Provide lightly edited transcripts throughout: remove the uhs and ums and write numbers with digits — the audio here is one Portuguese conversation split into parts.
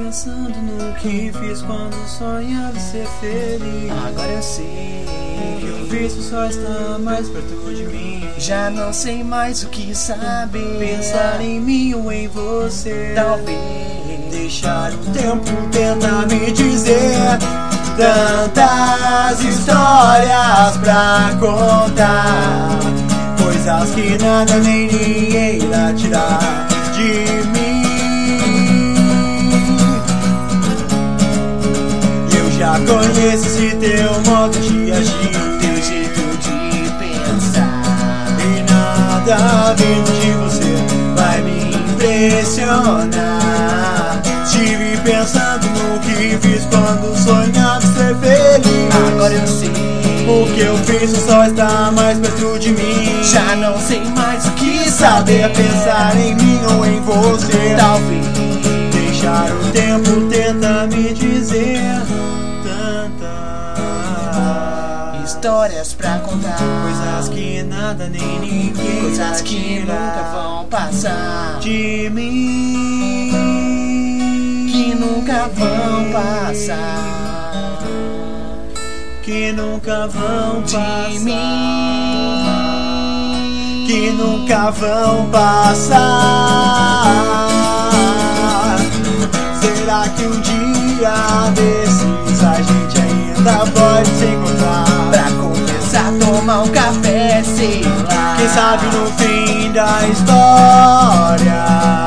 pensando no que fiz quando sonhava ser feliz. Agora eu sei, o que eu fiz só está mais perto de mim. Já não sei mais o que saber. Pensar em mim ou em você. Talvez deixar o tempo tentar me dizer. Tantas histórias pra contar, coisas que nada nem ninguém irá tirar de mim. Eu já conheço esse teu modo de agir, teu jeito de pensar, e nada vindo de você vai me impressionar. Estive pensando no que fiz quando sonhava ser feliz. Agora eu sei, o que eu fiz só está mais perto de mim. Já não sei mais o que saber pensar em mim ou em você. Talvez deixar o tempo tenta me dizer. Tantas histórias pra contar, coisas que nada nem ninguém, coisas que nunca vão passar de mim, que nunca vão passar, que nunca vão passar de mim, que nunca vão passar. Será que um dia desses a gente ainda pode se encontrar pra conversar, tomar um café, sei lá? Quem sabe no fim da história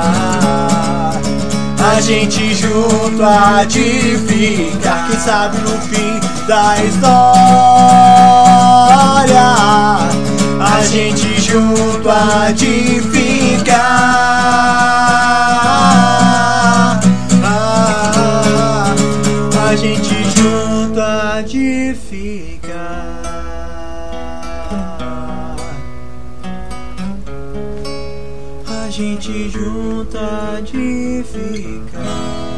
a gente junto há de ficar. Quem sabe no fim da história a gente junto há de ficar. A gente junto há de ficar. A gente junto há de ficar.